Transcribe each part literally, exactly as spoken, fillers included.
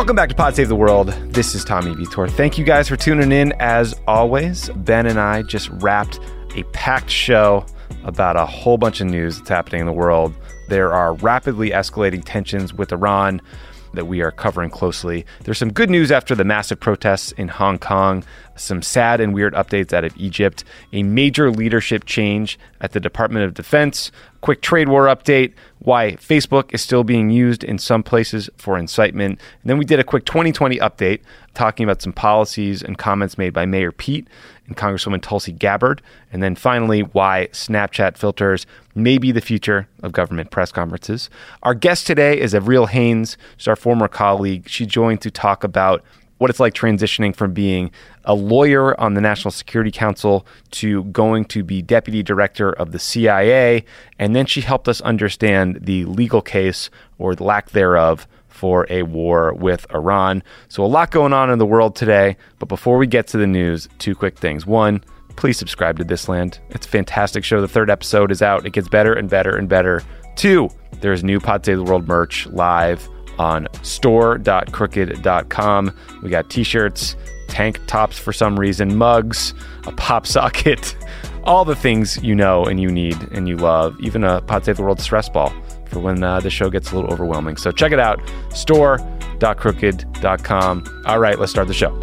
Welcome back to Pod Save the World. This is Tommy Vitor. Thank you guys for tuning in. As always, Ben and I just wrapped a packed show about a whole bunch of news that's happening in the world. There are rapidly escalating tensions with Iran that we are covering closely. There's some good news after the massive protests in Hong Kong, some sad and weird updates out of Egypt, a major leadership change at the Department of Defense, quick trade war update, why Facebook is still being used in some places for incitement. And then we did a quick twenty twenty update talking about some policies and comments made by Mayor Pete and Congresswoman Tulsi Gabbard. And then finally, why Snapchat filters may be the future of government press conferences. Our guest today is Avril Haines. She's our former colleague. She joined to talk about what it's like transitioning from being a lawyer on the National Security Council to going to be deputy director of the C I A. And then she helped us understand the legal case, or the lack thereof, for a war with Iran. So a lot going on in the world today. But before we get to the news, two quick things. One, please subscribe to This Land. It's a fantastic show. The third episode is out. It gets better and better and better. Two, there's new Pod Save the World merch live on store dot crooked dot com. We got t-shirts, tank tops for some reason, mugs, a pop socket, all the things you know and you need and you love, even a Pod Save the World stress ball for when uh, the show gets a little overwhelming. So check it out, store dot crooked dot com. All right, let's start the show.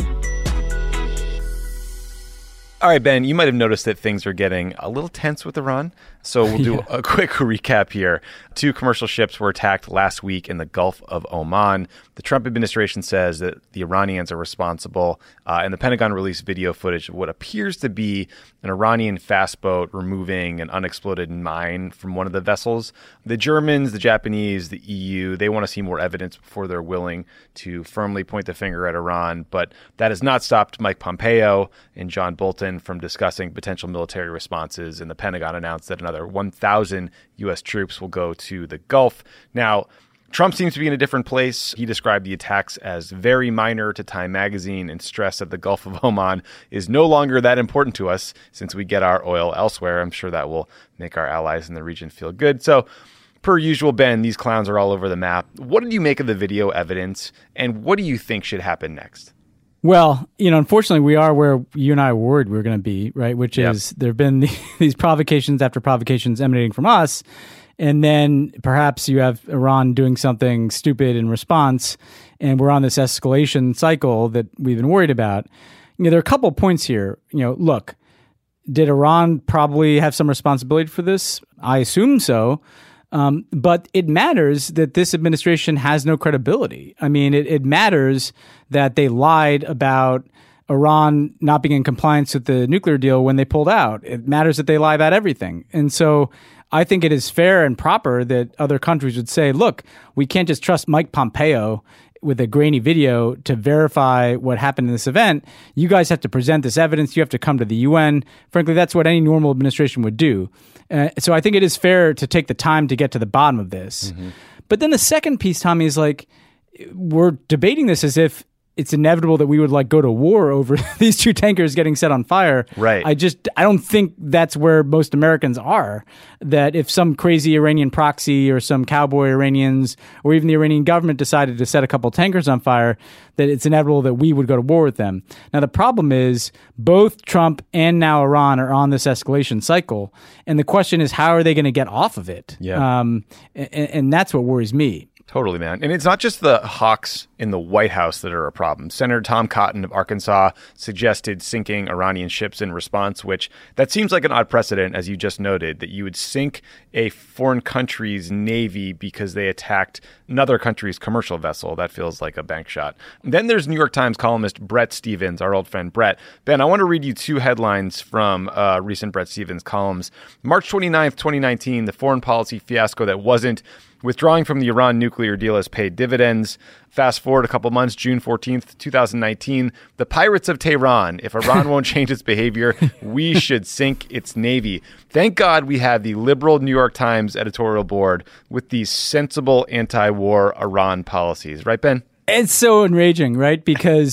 All right, Ben, you might have noticed that things are getting a little tense with Iran. So we'll do yeah. a quick recap here. Two commercial ships were attacked last week in the Gulf of Oman. The Trump administration says that the Iranians are responsible, uh, and the Pentagon released video footage of what appears to be an Iranian fast boat removing an unexploded mine from one of the vessels. The Germans, the Japanese, the E U, they want to see more evidence before they're willing to firmly point the finger at Iran. But that has not stopped Mike Pompeo and John Bolton from discussing potential military responses, and the Pentagon announced that another one thousand U S troops will go to the Gulf. Now, Trump seems to be in a different place. He described the attacks as very minor to Time magazine and stressed that the Gulf of Oman is no longer that important to us since we get our oil elsewhere. I'm sure that will make our allies in the region feel good. So, per usual, Ben, these clowns are all over the map. What did you make of the video evidence, and what do you think should happen next? Well, you know, unfortunately, we are where you and I were worried we were going to be, right? Which yep. is there have been the, these provocations after provocations emanating from us. And then perhaps you have Iran doing something stupid in response. And we're on this escalation cycle that we've been worried about. You know, there are a couple of points here. You know, look, did Iran probably have some responsibility for this? I assume so. Um, but it matters that this administration has no credibility. I mean, it, it matters that they lied about Iran not being in compliance with the nuclear deal when they pulled out. It matters that they lie about everything. And so I think it is fair and proper that other countries would say, look, we can't just trust Mike Pompeo with a grainy video to verify what happened in this event. You guys have to present this evidence. You have to come to the U N. Frankly, that's what any normal administration would do. Uh, so I think it is fair to take the time to get to the bottom of this. Mm-hmm. But then the second piece, Tommy, is like, we're debating this as if it's inevitable that we would like go to war over these two tankers getting set on fire. Right. I just, I don't think that's where most Americans are. That if some crazy Iranian proxy or some cowboy Iranians or even the Iranian government decided to set a couple tankers on fire, that it's inevitable that we would go to war with them. Now, the problem is both Trump and now Iran are on this escalation cycle. And the question is, how are they going to get off of it? Yeah. Um, and, and that's what worries me. Totally, man. And it's not just the hawks in the White House that are a problem. Senator Tom Cotton of Arkansas suggested sinking Iranian ships in response, which that seems like an odd precedent, as you just noted, that you would sink a foreign country's navy because they attacked another country's commercial vessel. That feels like a bank shot. Then there's New York Times columnist Bret Stephens, our old friend Bret. Ben, I want to read you two headlines from uh, recent Bret Stephens columns. March twenty-ninth, twenty nineteen, the foreign policy fiasco that wasn't. Withdrawing from the Iran nuclear deal has paid dividends. Fast forward a couple months, June fourteenth, twenty nineteen, the pirates of Tehran. If Iran won't change its behavior, we should sink its navy. Thank God we have the liberal New York Times editorial board with these sensible anti-war Iran policies. Right, Ben? It's so enraging, right? Because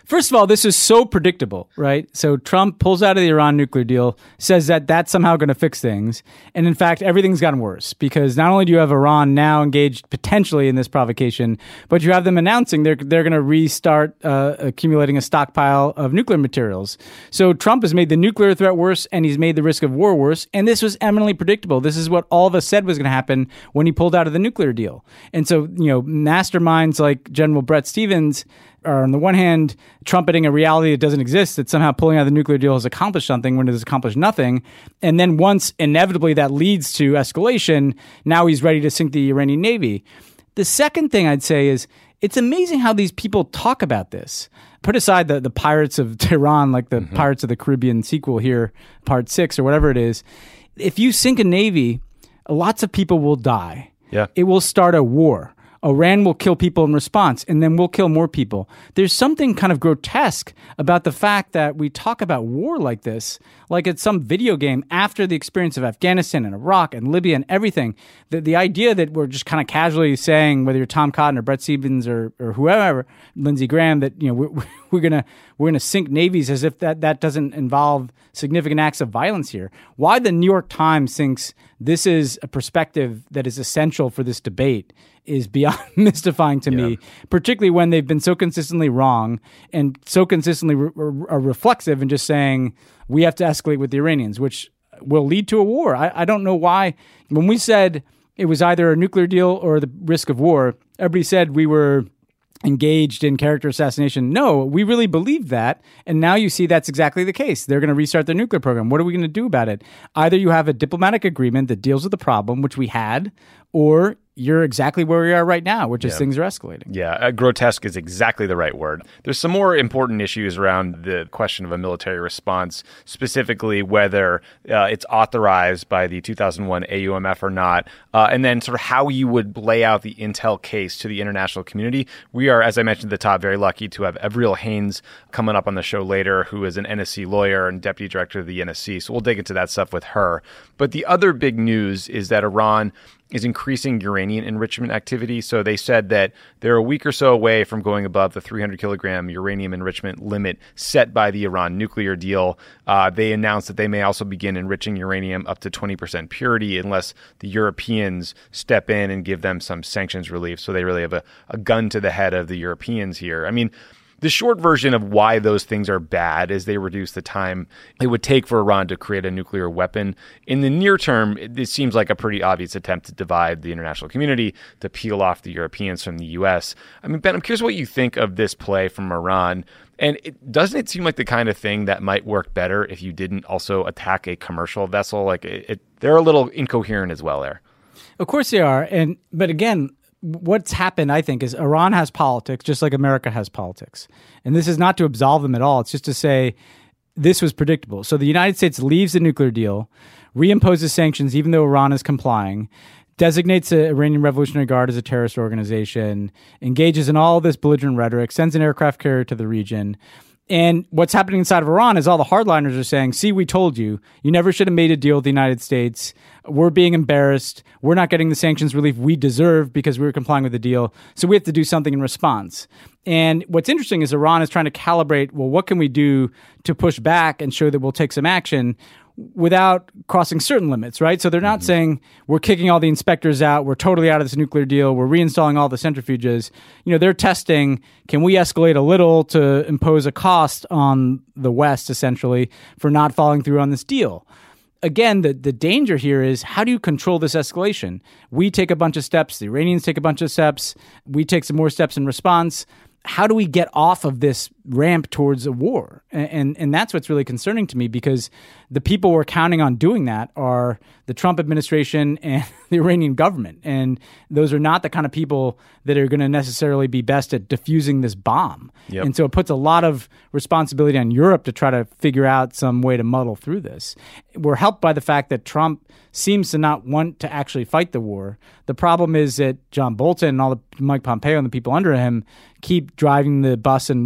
First of all, this is so predictable, right? So Trump pulls out of the Iran nuclear deal, says that that's somehow going to fix things. And in fact, everything's gotten worse because not only do you have Iran now engaged potentially in this provocation, but you have them announcing they're, they're going to restart uh, accumulating a stockpile of nuclear materials. So Trump has made the nuclear threat worse and he's made the risk of war worse. And this was eminently predictable. This is what all of us said was going to happen when he pulled out of the nuclear deal. And so, you know, masterminds like General Brett Stevens are on the one hand trumpeting a reality that doesn't exist, that somehow pulling out of the nuclear deal has accomplished something when it has accomplished nothing. And then once inevitably that leads to escalation, now he's ready to sink the Iranian Navy. The second thing I'd say is it's amazing how these people talk about this. Put aside the, the Pirates of Tehran, like the mm-hmm. Pirates of the Caribbean sequel here, part six or whatever it is. If you sink a Navy, lots of people will die. Yeah. It will start a war. Iran will kill people in response, and then we'll kill more people. There's something kind of grotesque about the fact that we talk about war like this, like it's some video game after the experience of Afghanistan and Iraq and Libya and everything. The, the idea that we're just kind of casually saying, whether you're Tom Cotton or Brett Stevens or, or whoever, Lindsey Graham, that you know we're, we're gonna we're gonna sink navies as if that, that doesn't involve significant acts of violence here. Why the New York Times thinks this is a perspective that is essential for this debate is beyond mystifying to yeah. me, particularly when they've been so consistently wrong and so consistently re- re- reflexive in just saying we have to escalate with the Iranians, which will lead to a war. I, I don't know why. When we said it was either a nuclear deal or the risk of war, everybody said we were engaged in character assassination. No, we really believed that. And now you see that's exactly the case. They're going to restart their nuclear program. What are we going to do about it? Either you have a diplomatic agreement that deals with the problem, which we had, or you're exactly where we are right now, which is yeah. things are escalating. Yeah, uh, grotesque is exactly the right word. There's some more important issues around the question of a military response, specifically whether uh, it's authorized by the two thousand one A U M F or not, uh, and then sort of how you would lay out the intel case to the international community. We are, as I mentioned at the top, very lucky to have Avril Haines coming up on the show later, who is an N S C lawyer and deputy director of the N S C. So we'll dig into that stuff with her. But the other big news is that Iran is increasing uranium enrichment activity. So they said that they're a week or so away from going above the three hundred kilogram uranium enrichment limit set by the Iran nuclear deal. Uh, they announced that they may also begin enriching uranium up to twenty percent purity unless the Europeans step in and give them some sanctions relief. So they really have a, a gun to the head of the Europeans here. I mean, the short version of why those things are bad is they reduce the time it would take for Iran to create a nuclear weapon. In the near term, it, it seems like a pretty obvious attempt to divide the international community, to peel off the Europeans from the U S. I mean, Ben, I'm curious what you think of this play from Iran. And it, doesn't it seem like the kind of thing that might work better if you didn't also attack a commercial vessel? Like it, it, they're a little incoherent as well there. Of course they are. And but again, what's happened, I think, is Iran has politics just like America has politics. And this is not to absolve them at all. It's just to say this was predictable. So the United States leaves the nuclear deal, reimposes sanctions even though Iran is complying, designates the Iranian Revolutionary Guard as a terrorist organization, engages in all this belligerent rhetoric, sends an aircraft carrier to the region. And what's happening inside of Iran is all the hardliners are saying, see, we told you. You never should have made a deal with the United States. We're being embarrassed. We're not getting the sanctions relief we deserve because we were complying with the deal. So we have to do something in response. And what's interesting is Iran is trying to calibrate, well, what can we do to push back and show that we'll take some action without crossing certain limits, right? So they're not mm-hmm. saying we're kicking all the inspectors out, we're totally out of this nuclear deal, we're reinstalling all the centrifuges. You know, they're testing, can we escalate a little to impose a cost on the West, essentially, for not following through on this deal? Again, the, the danger here is how do you control this escalation? We take a bunch of steps, the Iranians take a bunch of steps, we take some more steps in response. How do we get off of this ramp towards a war? And, and and that's what's really concerning to me, because the people we're counting on doing that are the Trump administration and the Iranian government. And those are not the kind of people that are going to necessarily be best at diffusing this bomb. Yep. And so it puts a lot of responsibility on Europe to try to figure out some way to muddle through this. We're helped by the fact that Trump seems to not want to actually fight the war. The problem is that John Bolton and all the Mike Pompeo and the people under him keep driving the bus in, in one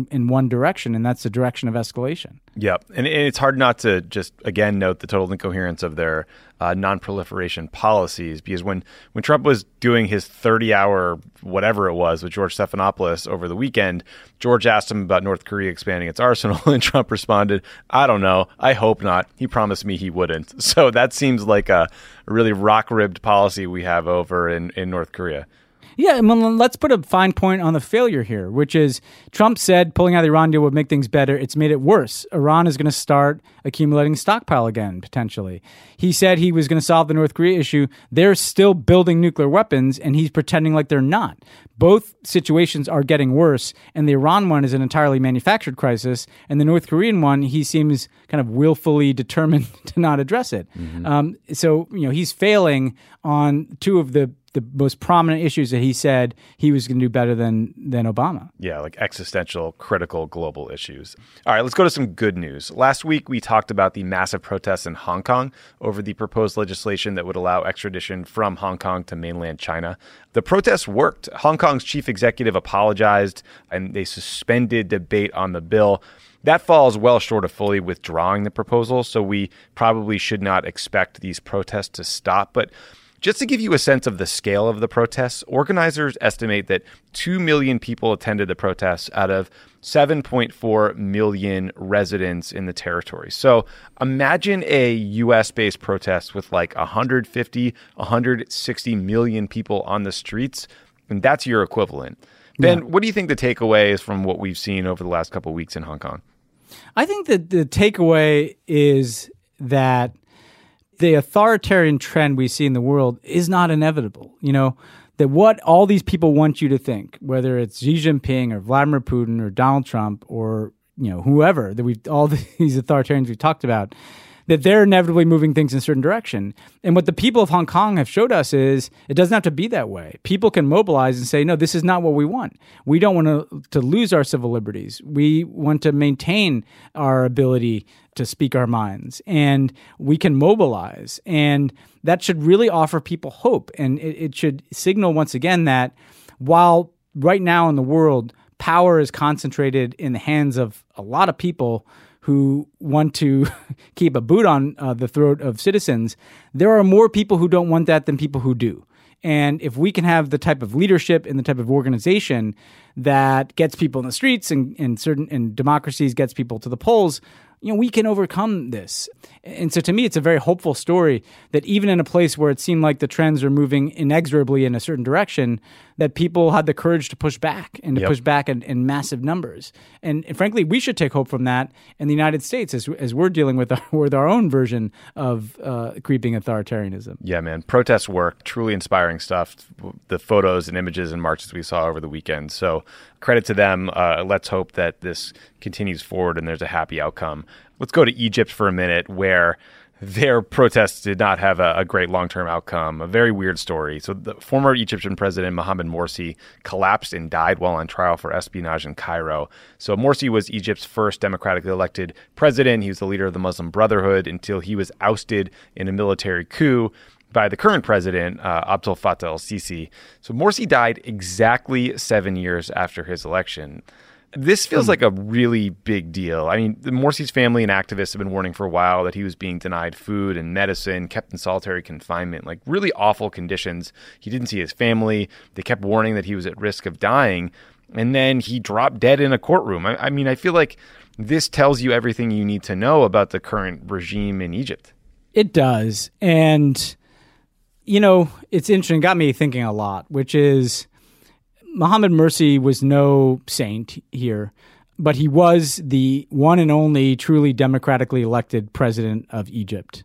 direction, and that's the direction of escalation. Yep. And it's hard not to just, again, note the total incoherence of their uh, non-proliferation policies, because when, when Trump was doing his thirty-hour whatever it was with George Stephanopoulos over the weekend, George asked him about North Korea expanding its arsenal, and Trump responded, I don't know. I hope not. He promised me he wouldn't. So that seems like a really rock-ribbed policy we have over in, in North Korea. Yeah, I mean, let's put a fine point on the failure here, which is Trump said pulling out of the Iran deal would make things better. It's made it worse. Iran is going to start accumulating stockpile again, potentially. He said he was going to solve the North Korea issue. They're still building nuclear weapons, and he's pretending like they're not. Both situations are getting worse, and the Iran one is an entirely manufactured crisis, and the North Korean one, he seems kind of willfully determined to not address it. Mm-hmm. Um, so, you know, he's failing on two of the the most prominent issues that he said he was going to do better than than Obama. Yeah, like existential, critical global issues. All right, let's go to some good news. Last week, we talked about the massive protests in Hong Kong over the proposed legislation that would allow extradition from Hong Kong to mainland China. The protests worked. Hong Kong's chief executive apologized, and they suspended debate on the bill. That falls well short of fully withdrawing the proposal, so we probably should not expect these protests to stop. But just to give you a sense of the scale of the protests, organizers estimate that two million people attended the protests out of seven point four million residents in the territory. So imagine a U S-based protest with like one hundred fifty, one hundred sixty million people on the streets, and that's your equivalent. Ben, yeah. What do you think the takeaway is from what we've seen over the last couple of weeks in Hong Kong? I think that the takeaway is that the authoritarian trend we see in the world is not inevitable. You know, that what all these people want you to think, whether it's Xi Jinping or Vladimir Putin or Donald Trump or, you know, whoever, that we've all these authoritarians we've talked about, that they're inevitably moving things in a certain direction. And what the people of Hong Kong have showed us is it doesn't have to be that way. People can mobilize and say, no, this is not what we want. We don't want to, to lose our civil liberties. We want to maintain our ability to speak our minds, and we can mobilize. And that should really offer people hope. And it, it should signal once again that while right now in the world, power is concentrated in the hands of a lot of people who want to keep a boot on uh, the throat of citizens, there are more people who don't want that than people who do. And if we can have the type of leadership and the type of organization that gets people in the streets and, and certain and democracies gets people to the polls, you know, we can overcome this. And so to me, it's a very hopeful story that even in a place where it seemed like the trends are moving inexorably in a certain direction, that people had the courage to push back and to yep. push back in, in massive numbers. And, and frankly, we should take hope from that in the United States as as we're dealing with our, with our own version of uh, creeping authoritarianism. Yeah, man. Protests work. Truly inspiring stuff. The photos and images and marches we saw over the weekend. So credit to them. Uh, let's hope that this continues forward and there's a happy outcome. Let's go to Egypt for a minute, where their protests did not have a, a great long-term outcome. A very weird story. So the former Egyptian president, Mohamed Morsi, collapsed and died while on trial for espionage in Cairo. So Morsi was Egypt's first democratically elected president. He was the leader of the Muslim Brotherhood until he was ousted in a military coup by the current president, uh, Abdel Fattah el-Sisi. So Morsi died exactly seven years after his election. This feels like a really big deal. I mean, Morsi's family and activists have been warning for a while that he was being denied food and medicine, kept in solitary confinement, like really awful conditions. He didn't see his family. They kept warning that he was at risk of dying. And then he dropped dead in a courtroom. I, I mean, I feel like this tells you everything you need to know about the current regime in Egypt. It does. And, you know, it's interesting. It got me thinking a lot, which is Mohamed Morsi was no saint here, but he was the one and only truly democratically elected president of Egypt.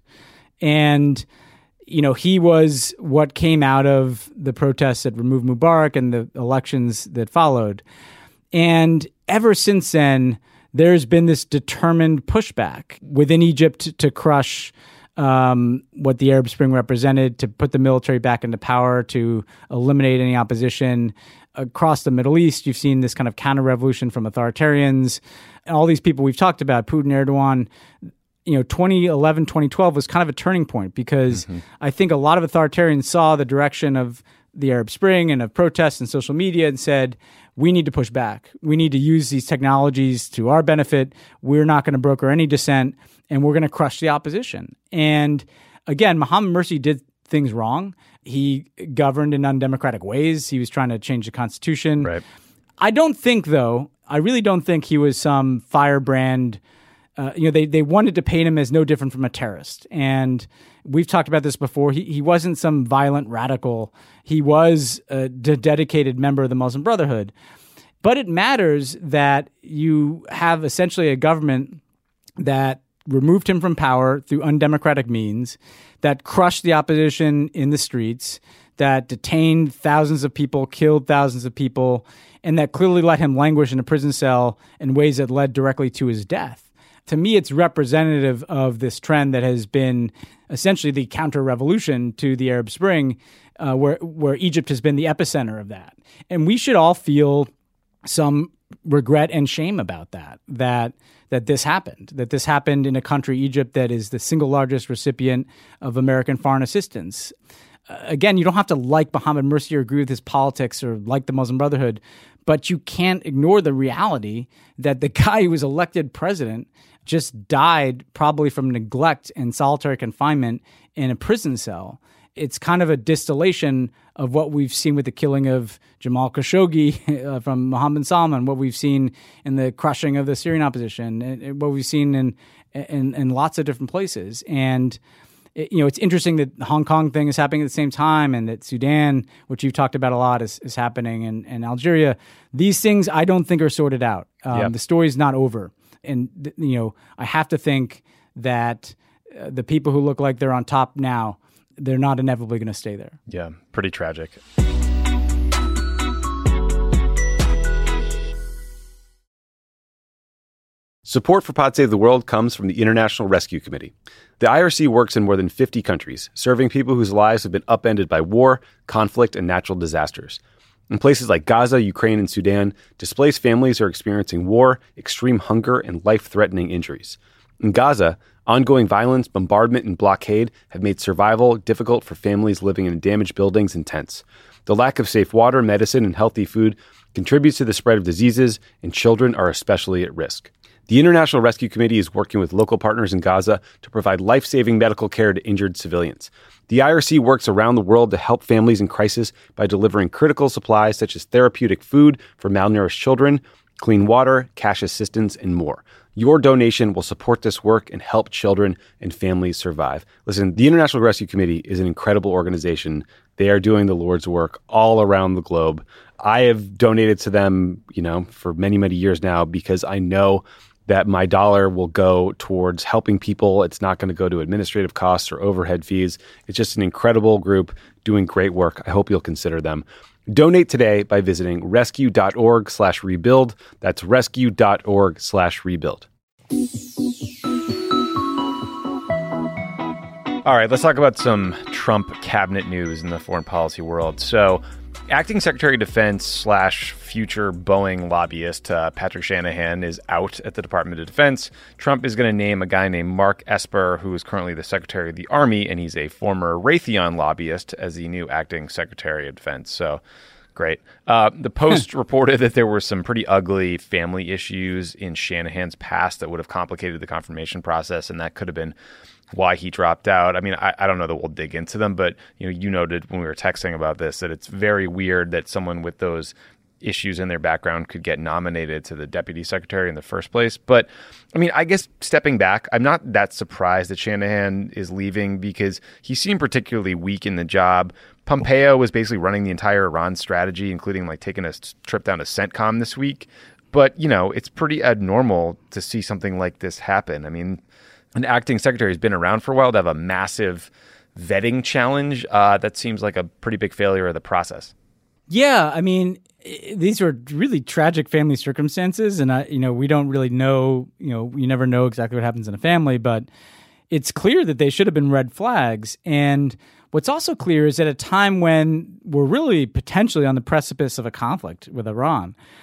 And, you know, he was what came out of the protests that removed Mubarak and the elections that followed. And ever since then, there's been this determined pushback within Egypt to crush Um, what the Arab Spring represented, to put the military back into power, to eliminate any opposition. Across the Middle East, you've seen this kind of counter-revolution from authoritarians. All these people we've talked about, Putin, Erdogan, you know, twenty eleven, twenty twelve was kind of a turning point because mm-hmm. I think a lot of authoritarians saw the direction of the Arab Spring and of protests and social media and said, we need to push back. We need to use these technologies to our benefit. We're not going to broker any dissent, and we're going to crush the opposition. And again, Mohamed Morsi did things wrong. He governed in undemocratic ways. He was trying to change the constitution. Right. I don't think, though, I really don't think he was some firebrand. Uh, you know, they, they wanted to paint him as no different from a terrorist. And we've talked about this before. He he wasn't some violent radical. He was a d- dedicated member of the Muslim Brotherhood. But it matters that you have essentially a government that removed him from power through undemocratic means, that crushed the opposition in the streets, that detained thousands of people, killed thousands of people, and that clearly let him languish in a prison cell in ways that led directly to his death. To me, it's representative of this trend that has been essentially the counter-revolution to the Arab Spring, uh, where where Egypt has been the epicenter of that. And we should all feel some regret and shame about that, that that this happened, that this happened in a country, Egypt, that is the single largest recipient of American foreign assistance. Uh, again, you don't have to like Mohamed Morsi or agree with his politics or like the Muslim Brotherhood, but you can't ignore the reality that the guy who was elected president just died probably from neglect and solitary confinement in a prison cell. It's kind of a distillation of what we've seen with the killing of Jamal Khashoggi uh, from Mohammed Salman, what we've seen in the crushing of the Syrian opposition, and, and what we've seen in, in in lots of different places. And it, you know, it's interesting that the Hong Kong thing is happening at the same time, and that Sudan, which you've talked about a lot, is, is happening, and, and Algeria. These things I don't think are sorted out. Um, yep. The story's not over. And, you know, I have to think that uh, the people who look like they're on top now, they're not inevitably going to stay there. Yeah, pretty tragic. Support for Pod Save the World comes from the International Rescue Committee. The I R C works in more than fifty countries, serving people whose lives have been upended by war, conflict, and natural disasters. In places like Gaza, Ukraine, and Sudan, displaced families are experiencing war, extreme hunger, and life-threatening injuries. In Gaza, ongoing violence, bombardment, and blockade have made survival difficult for families living in damaged buildings and tents. The lack of safe water, medicine, and healthy food contributes to the spread of diseases, and children are especially at risk. The International Rescue Committee is working with local partners in Gaza to provide life-saving medical care to injured civilians. The I R C works around the world to help families in crisis by delivering critical supplies such as therapeutic food for malnourished children, clean water, cash assistance, and more. Your donation will support this work and help children and families survive. Listen, the International Rescue Committee is an incredible organization. They are doing the Lord's work all around the globe. I have donated to them, you know, for many, many years now because I know that my dollar will go towards helping people. It's not going to go to administrative costs or overhead fees. It's just an incredible group doing great work. I hope you'll consider them. Donate today by visiting rescue.org slash rebuild. That's rescue.org slash rebuild. All right, let's talk about some Trump cabinet news in the foreign policy world. So Acting Secretary of Defense slash future Boeing lobbyist uh, Patrick Shanahan is out at the Department of Defense. Trump is going to name a guy named Mark Esper, who is currently the Secretary of the Army, and he's a former Raytheon lobbyist, as the new Acting Secretary of Defense. So great. Uh, the Post reported that there were some pretty ugly family issues in Shanahan's past that would have complicated the confirmation process, and that could have been why he dropped out. I mean, I, I don't know that we'll dig into them, but you know, you noted when we were texting about this that it's very weird that someone with those issues in their background could get nominated to the deputy secretary in the first place. But I mean, I guess stepping back, I'm not that surprised that Shanahan is leaving because he seemed particularly weak in the job. Pompeo was basically running the entire Iran strategy, including like taking a trip down to CENTCOM this week. But, you know, it's pretty abnormal to see something like this happen. I mean, an acting secretary has been around for a while to have a massive vetting challenge. Uh, that seems like a pretty big failure of the process. Yeah, I mean, these are really tragic family circumstances, and I, you know, we don't really know. You know, you never know exactly what happens in a family, but it's clear that they should have been red flags. And what's also clear is at a time when we're really potentially on the precipice of a conflict with Iran.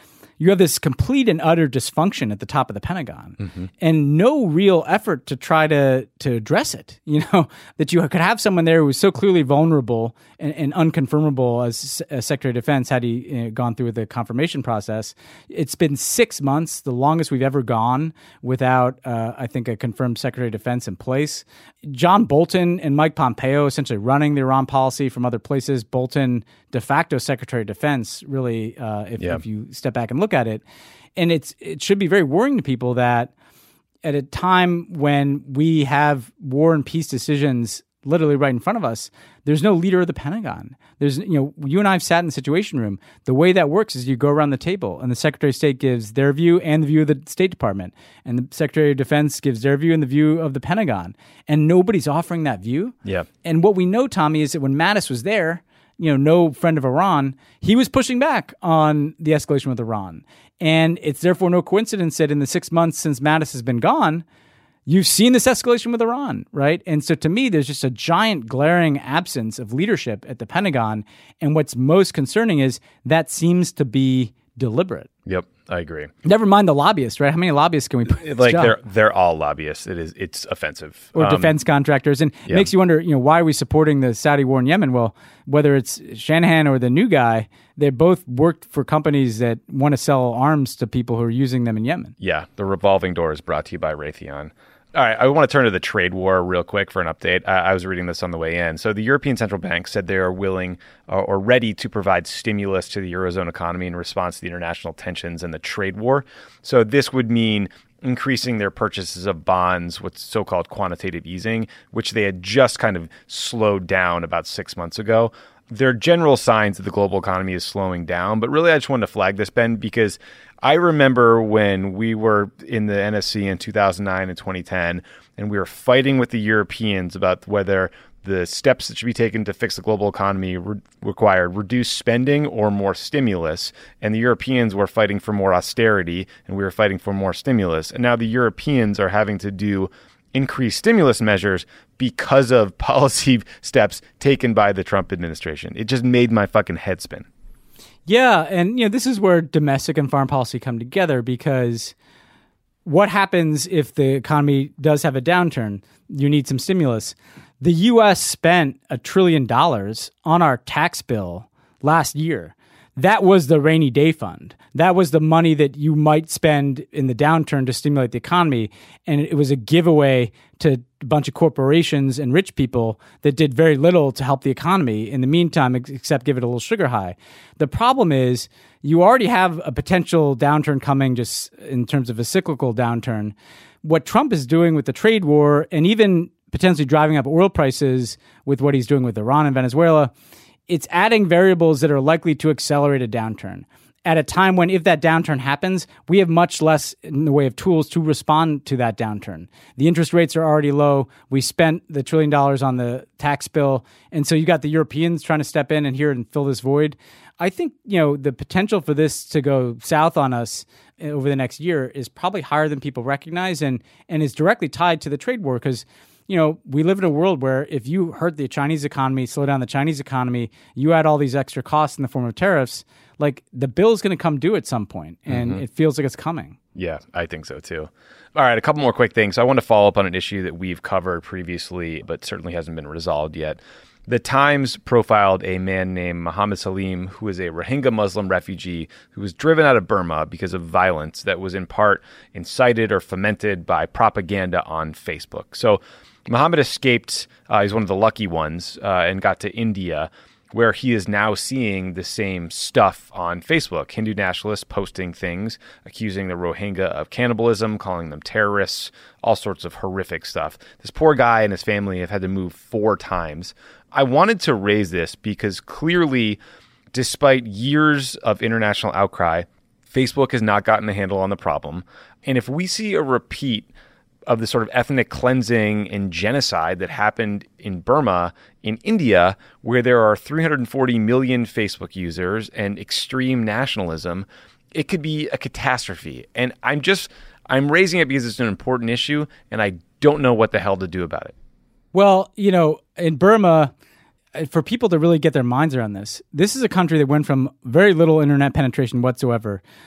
you have this complete and utter dysfunction at the top of the Pentagon, mm-hmm. and no real effort to try to to address it. You know, that you could have someone there who was so clearly vulnerable and, and unconfirmable as, as Secretary of Defense had he you know, gone through the confirmation process. It's been six months, the longest we've ever gone without, uh, I think, a confirmed Secretary of Defense in place. John Bolton and Mike Pompeo essentially running the Iran policy from other places. Bolton, de facto Secretary of Defense, really, uh, if, yeah. if you step back and look at it. And it's it should be very worrying to people that at a time when we have war and peace decisions literally right in front of us, there's no leader of the Pentagon. There's, you know, you and I have sat in the Situation Room. The way that works is you go around the table and the Secretary of State gives their view and the view of the State Department. And the Secretary of Defense gives their view and the view of the Pentagon. And nobody's offering that view. Yeah. And what we know, Tommy, is that when Mattis was there, you know, no friend of Iran, he was pushing back on the escalation with Iran. And it's therefore no coincidence that in the six months since Mattis has been gone, you've seen this escalation with Iran, right? And so to me, there's just a giant glaring absence of leadership at the Pentagon. And what's most concerning is that seems to be deliberate. Yep, I agree. Never mind the lobbyists, right? How many lobbyists can we put in this Like job? they're they're all lobbyists. It is it's offensive. Or um, defense contractors. And yeah. it makes you wonder, you know, why are we supporting the Saudi war in Yemen? Well, whether it's Shanahan or the new guy, they both worked for companies that want to sell arms to people who are using them in Yemen. Yeah, the revolving door is brought to you by Raytheon. All right, I want to turn to the trade war real quick for an update. I, I was reading this on the way in. So the European Central Bank said they are willing uh, or ready to provide stimulus to the Eurozone economy in response to the international tensions and the trade war. So this would mean increasing their purchases of bonds, what's so-called quantitative easing, which they had just kind of slowed down about six months ago. There are general signs that the global economy is slowing down, but really I just wanted to flag this, Ben, because I remember when we were in the N S C in two thousand nine and twenty ten, and we were fighting with the Europeans about whether the steps that should be taken to fix the global economy re- required reduced spending or more stimulus. And the Europeans were fighting for more austerity, and we were fighting for more stimulus. And now the Europeans are having to do increased stimulus measures because of policy steps taken by the Trump administration. It just made my fucking head spin. Yeah, and you know, this is where domestic and foreign policy come together, because what happens if the economy does have a downturn? You need some stimulus. The U S spent a trillion dollars on our tax bill last year. That was the rainy day fund. That was the money that you might spend in the downturn to stimulate the economy. And it was a giveaway to a bunch of corporations and rich people that did very little to help the economy in the meantime, except give it a little sugar high. The problem is you already have a potential downturn coming just in terms of a cyclical downturn. What Trump is doing with the trade war and even potentially driving up oil prices with what he's doing with Iran and Venezuela, it's adding variables that are likely to accelerate a downturn at a time when, if that downturn happens, we have much less in the way of tools to respond to that downturn. The interest rates are already low. We spent the trillion dollars on the tax bill. And so you got the Europeans trying to step in and here and fill this void. I think, you know, the potential for this to go south on us over the next year is probably higher than people recognize, and, and is directly tied to the trade war, because you know, we live in a world where if you hurt the Chinese economy, slow down the Chinese economy, you add all these extra costs in the form of tariffs, like the bill is going to come due at some point, and mm-hmm. it feels like it's coming. Yeah, I think so too. All right, a couple more quick things. I want to follow up on an issue that we've covered previously, but certainly hasn't been resolved yet. The Times profiled a man named Mohammed Salim, who is a Rohingya Muslim refugee who was driven out of Burma because of violence that was in part incited or fomented by propaganda on Facebook. So Mohammed escaped, uh, he's one of the lucky ones, uh, and got to India, where he is now seeing the same stuff on Facebook. Hindu nationalists posting things, accusing the Rohingya of cannibalism, calling them terrorists, all sorts of horrific stuff. This poor guy and his family have had to move four times. I wanted to raise this because clearly, despite years of international outcry, Facebook has not gotten a handle on the problem. And if we see a repeat of the sort of ethnic cleansing and genocide that happened in Burma, in India, where there are three hundred forty million Facebook users and extreme nationalism, it could be a catastrophe. And I'm just, I'm raising it because it's an important issue, and I don't know what the hell to do about it. Well, you know, in Burma, for people to really get their minds around this, this is a country that went from very little internet penetration whatsoever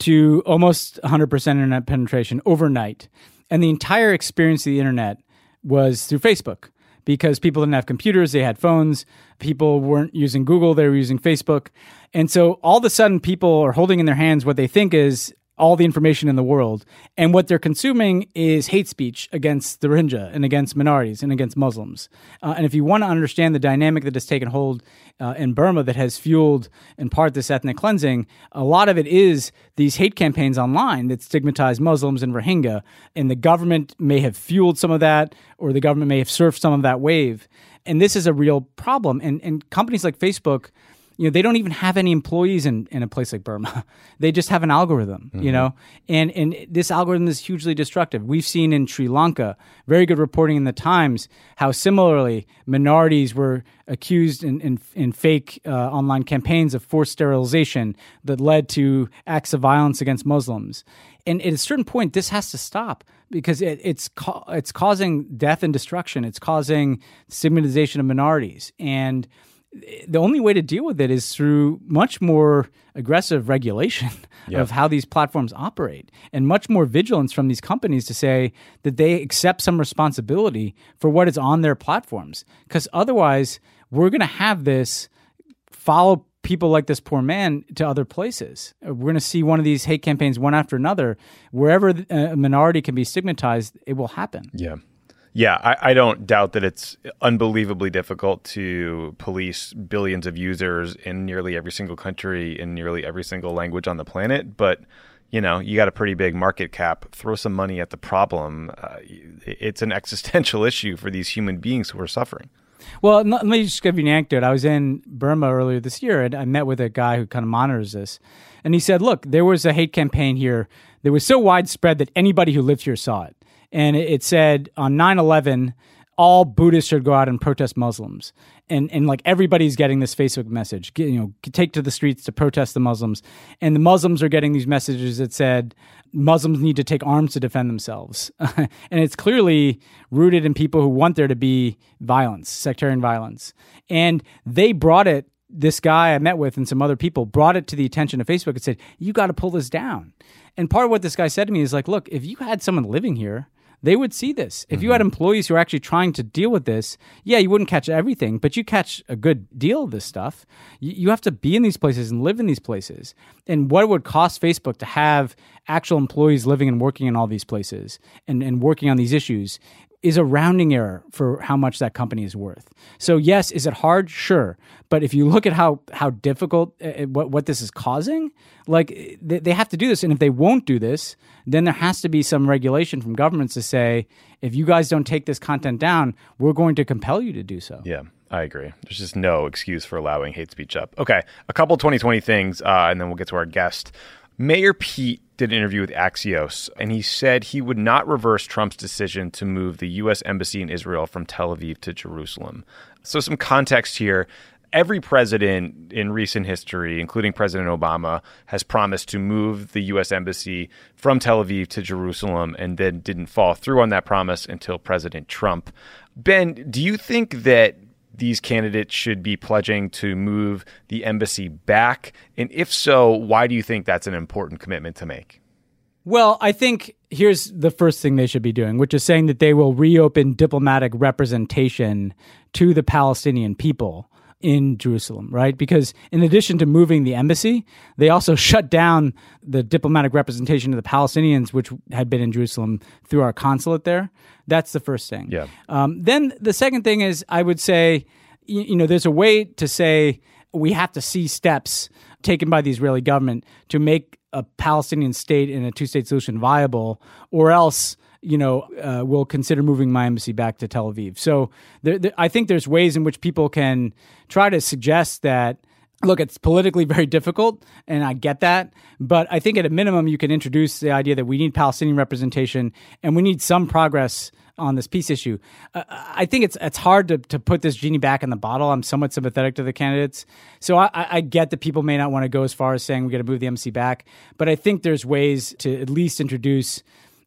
to almost one hundred percent internet penetration overnight. And the entire experience of the internet was through Facebook because people didn't have computers, they had phones. People weren't using Google, they were using Facebook. And so all of a sudden, people are holding in their hands what they think is all the information in the world. And what they're consuming is hate speech against the Rohingya and against minorities and against Muslims. Uh, and if you want to understand the dynamic that has taken hold uh, in Burma that has fueled in part this ethnic cleansing, a lot of it is these hate campaigns online that stigmatize Muslims and Rohingya. And the government may have fueled some of that, or the government may have surfed some of that wave. And this is a real problem. And, and companies like Facebook, you know, they don't even have any employees in, in a place like Burma. They just have an algorithm, mm-hmm. you know, and, and this algorithm is hugely destructive. We've seen in Sri Lanka, very good reporting in the Times, how similarly minorities were accused in, in, in fake uh, online campaigns of forced sterilization that led to acts of violence against Muslims. And at a certain point, this has to stop because it, it's ca- it's causing death and destruction. It's causing stigmatization of minorities. And the only way to deal with it is through much more aggressive regulation yep. of how these platforms operate and much more vigilance from these companies to say that they accept some responsibility for what is on their platforms. Because otherwise, we're going to have this follow people like this poor man to other places. We're going to see one of these hate campaigns one after another. Wherever a minority can be stigmatized, it will happen. Yeah. Yeah, I, I don't doubt that it's unbelievably difficult to police billions of users in nearly every single country, in nearly every single language on the planet. But, you know, you got a pretty big market cap. Throw some money at the problem. Uh, it's an existential issue for these human beings who are suffering. Well, let me just give you an anecdote. I was in Burma earlier this year, and I met with a guy who kind of monitors this. And he said, look, there was a hate campaign here that was so widespread that anybody who lived here saw it. And it said on nine eleven, all Buddhists should go out and protest Muslims. And and like everybody's getting this Facebook message, you know, take to the streets to protest the Muslims. And the Muslims are getting these messages that said Muslims need to take arms to defend themselves. And it's clearly rooted in people who want there to be violence, sectarian violence. And they brought it, this guy I met with and some other people brought it to the attention of Facebook and said, you got to pull this down. And part of what this guy said to me is like, look, if you had someone living here, they would see this. If mm-hmm. you had employees who are actually trying to deal with this, yeah, you wouldn't catch everything, but you catch a good deal of this stuff. You, you have to be in these places and live in these places. And what it would cost Facebook to have actual employees living and working in all these places and, and working on these issues is a rounding error for how much that company is worth. So yes, is it hard? Sure. But if you look at how how difficult, uh, what, what this is causing, like they, they have to do this. And if they won't do this, then there has to be some regulation from governments to say, if you guys don't take this content down, we're going to compel you to do so. Yeah, I agree. There's just no excuse for allowing hate speech up. Okay, a couple twenty twenty things, uh, and then we'll get to our guest. Mayor Pete did an interview with Axios, and he said he would not reverse Trump's decision to move the U S embassy in Israel from Tel Aviv to Jerusalem. So some context here. Every president in recent history, including President Obama, has promised to move the U S embassy from Tel Aviv to Jerusalem and then didn't follow through on that promise until President Trump. Ben, do you think that these candidates should be pledging to move the embassy back? And if so, why do you think that's an important commitment to make? Well, I think here's the first thing they should be doing, which is saying that they will reopen diplomatic representation to the Palestinian people in Jerusalem, right? Because in addition to moving the embassy, they also shut down the diplomatic representation of the Palestinians, which had been in Jerusalem, through our consulate there. That's the first thing. Yeah. Um, then the second thing is, I would say, you, you know, there's a way to say we have to see steps taken by the Israeli government to make a Palestinian state and a two-state solution viable, or else you know, uh, will consider moving my embassy back to Tel Aviv. So there, there, I think there's ways in which people can try to suggest that, look, it's politically very difficult, and I get that, but I think at a minimum you can introduce the idea that we need Palestinian representation and we need some progress on this peace issue. Uh, I think it's it's hard to, to put this genie back in the bottle. I'm somewhat sympathetic to the candidates. So I, I get that people may not want to go as far as saying we got to move the embassy back, but I think there's ways to at least introduce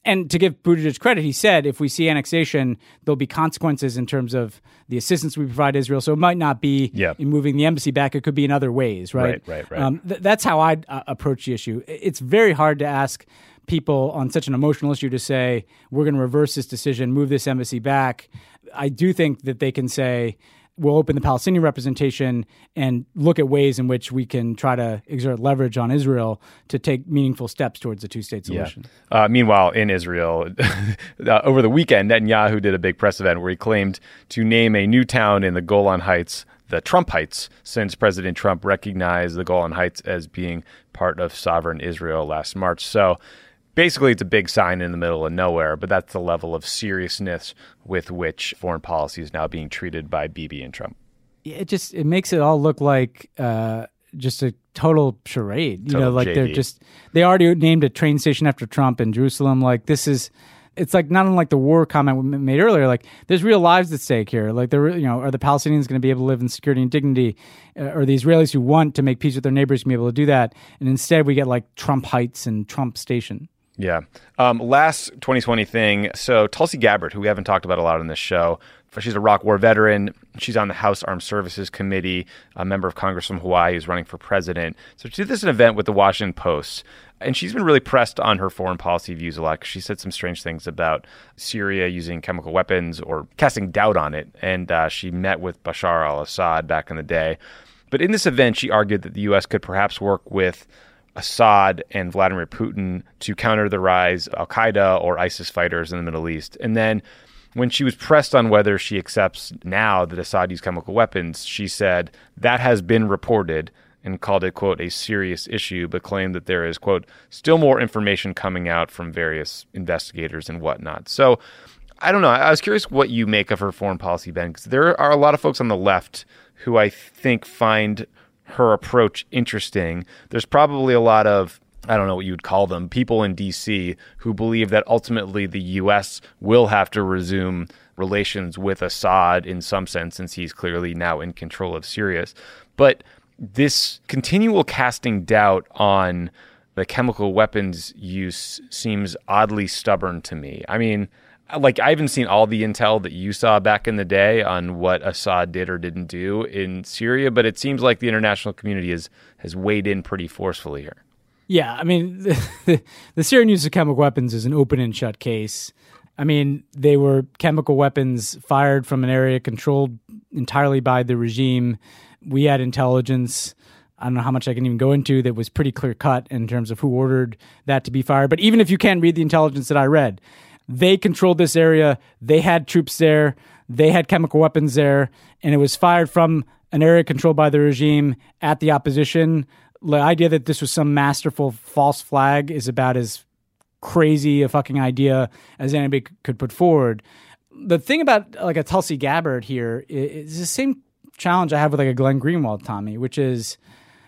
And to give Buttigieg credit, he said if we see annexation, there'll be consequences in terms of the assistance we provide Israel. So it might not be yep. in moving the embassy back. It could be in other ways, right? Right, right, right. Um, th- that's how I uh, approach the issue. It's very hard to ask people on such an emotional issue to say, we're going to reverse this decision, move this embassy back. I do think that they can say, we'll open the Palestinian representation and look at ways in which we can try to exert leverage on Israel to take meaningful steps towards a two-state solution. Yeah. Uh, meanwhile, in Israel, uh, over the weekend, Netanyahu did a big press event where he claimed to name a new town in the Golan Heights the Trump Heights, since President Trump recognized the Golan Heights as being part of sovereign Israel last March. So basically, it's a big sign in the middle of nowhere, but that's the level of seriousness with which foreign policy is now being treated by Bibi and Trump. It just it makes it all look like uh, just a total charade. Total you know, like J V. they're just they already named a train station after Trump in Jerusalem. Like this is, it's like not unlike the war comment we made earlier. Like there's real lives at stake here. Like they're you know are the Palestinians going to be able to live in security and dignity, uh, or the Israelis who want to make peace with their neighbors going to be able to do that? And instead, we get like Trump Heights and Trump Station. Yeah. Um, last twenty twenty thing. So Tulsi Gabbard, who we haven't talked about a lot on this show, she's a Iraq War veteran. She's on the House Armed Services Committee, a member of Congress from Hawaii who's running for president. So she did this event with the Washington Post, and she's been really pressed on her foreign policy views a lot because she said some strange things about Syria using chemical weapons or casting doubt on it. And uh, she met with Bashar al-Assad back in the day. But in this event, she argued that the U S could perhaps work with Assad and Vladimir Putin to counter the rise of al-Qaeda or ISIS fighters in the Middle East. And then when she was pressed on whether she accepts now that Assad used chemical weapons, she said that has been reported and called it, quote, a serious issue, but claimed that there is, quote, still more information coming out from various investigators and whatnot. So I don't know. I was curious what you make of her foreign policy, Ben, because there are a lot of folks on the left who I think find her approach interesting. There's probably a lot of, I don't know what you would call them, people in D C who believe that ultimately the U S will have to resume relations with Assad in some sense, since he's clearly now in control of Syria. But this continual casting doubt on the chemical weapons use seems oddly stubborn to me. I mean, like, I haven't seen all the intel that you saw back in the day on what Assad did or didn't do in Syria, but it seems like the international community is, has weighed in pretty forcefully here. Yeah, I mean, the, the Syrian use of chemical weapons is an open and shut case. I mean, they were chemical weapons fired from an area controlled entirely by the regime. We had intelligence, I don't know how much I can even go into, that was pretty clear cut in terms of who ordered that to be fired. But even if you can't read the intelligence that I read, they controlled this area. They had troops there. They had chemical weapons there. And it was fired from an area controlled by the regime at the opposition. The idea that this was some masterful false flag is about as crazy a fucking idea as anybody could put forward. The thing about like a Tulsi Gabbard here is the same challenge I have with like a Glenn Greenwald, Tommy, which is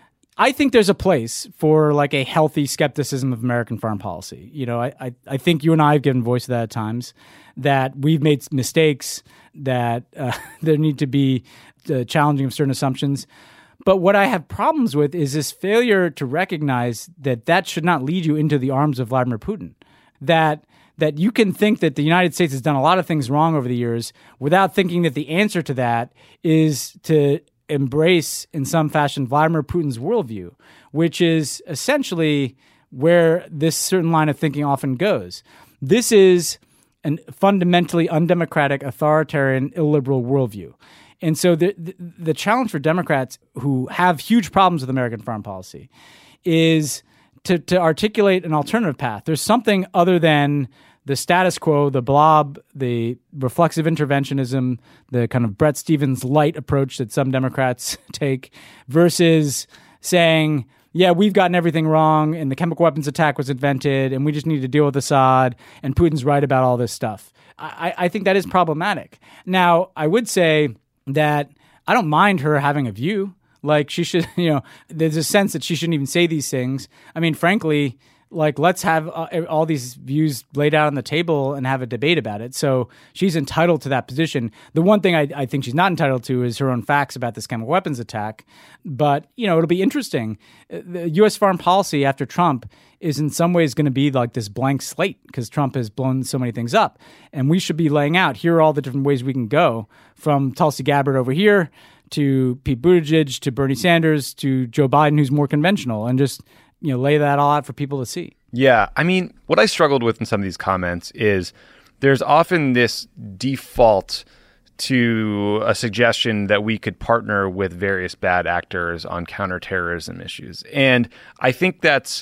I think there's a place for like a healthy skepticism of American foreign policy. You know, I, I, I think you and I have given voice to that at times, that we've made mistakes, that uh, there need to be uh, challenging of certain assumptions. But what I have problems with is this failure to recognize that that should not lead you into the arms of Vladimir Putin. That that you can think that the United States has done a lot of things wrong over the years without thinking that the answer to that is to embrace in some fashion Vladimir Putin's worldview, which is essentially where this certain line of thinking often goes. This is a fundamentally undemocratic, authoritarian, illiberal worldview. And so the, the the challenge for Democrats who have huge problems with American foreign policy is to, to articulate an alternative path. There's something other than the status quo, the blob, the reflexive interventionism, the kind of Bret Stephens light approach that some Democrats take, versus saying, yeah, we've gotten everything wrong and the chemical weapons attack was invented and we just need to deal with Assad and Putin's right about all this stuff. I, I think that is problematic. Now, I would say that I don't mind her having a view. Like she should, you know, there's a sense that she shouldn't even say these things. I mean, frankly, like, let's have uh, all these views laid out on the table and have a debate about it. So she's entitled to that position. The one thing I, I think she's not entitled to is her own facts about this chemical weapons attack. But, you know, it'll be interesting. The U S foreign policy after Trump is in some ways going to be like this blank slate because Trump has blown so many things up. And we should be laying out, here are all the different ways we can go, from Tulsi Gabbard over here to Pete Buttigieg to Bernie Sanders to Joe Biden, who's more conventional, and just, you know, lay that all out for people to see. Yeah. I mean, what I struggled with in some of these comments is there's often this default to a suggestion that we could partner with various bad actors on counterterrorism issues. And I think that's,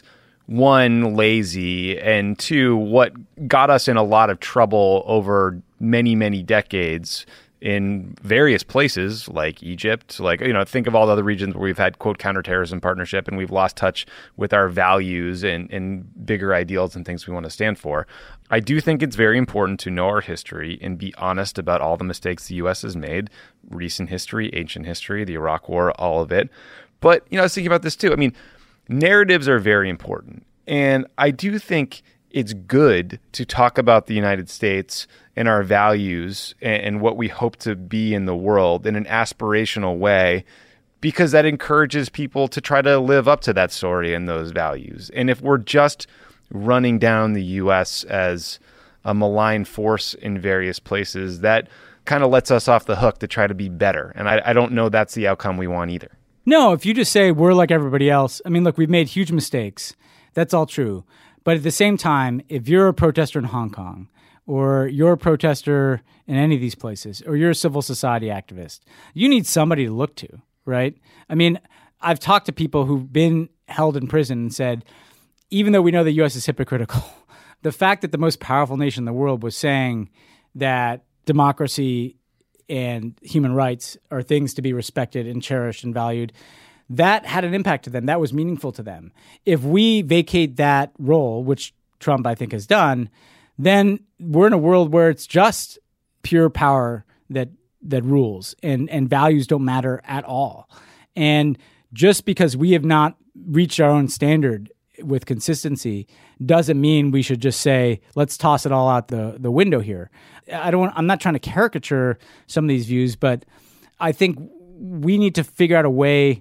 one, lazy, and two, what got us in a lot of trouble over many, many decades in various places like Egypt. Like, you know, think of all the other regions where we've had, quote, counterterrorism partnership and we've lost touch with our values and, and bigger ideals and things we want to stand for. I do think it's very important to know our history and be honest about all the mistakes the U S has made, recent history, ancient history, the Iraq War, all of it. But, you know, I was thinking about this too. I mean, narratives are very important. And I do think it's good to talk about the United States and our values and, and what we hope to be in the world in an aspirational way, because that encourages people to try to live up to that story and those values. And if we're just running down the U S as a malign force in various places, that kind of lets us off the hook to try to be better. And I, I don't know that's the outcome we want either. No, if you just say we're like everybody else, I mean, look, we've made huge mistakes. That's all true. But at the same time, if you're a protester in Hong Kong, or you're a protester in any of these places, or you're a civil society activist, you need somebody to look to, right? I mean, I've talked to people who've been held in prison and said, even though we know the U S is hypocritical, the fact that the most powerful nation in the world was saying that democracy and human rights are things to be respected and cherished and valued, that had an impact to them. That was meaningful to them. If we vacate that role, which Trump, I think, has done, then we're in a world where it's just pure power that that rules, and, and values don't matter at all. And just because we have not reached our own standard with consistency doesn't mean we should just say, let's toss it all out the, the window here. I don't want, I'm not trying to caricature some of these views, but I think we need to figure out a way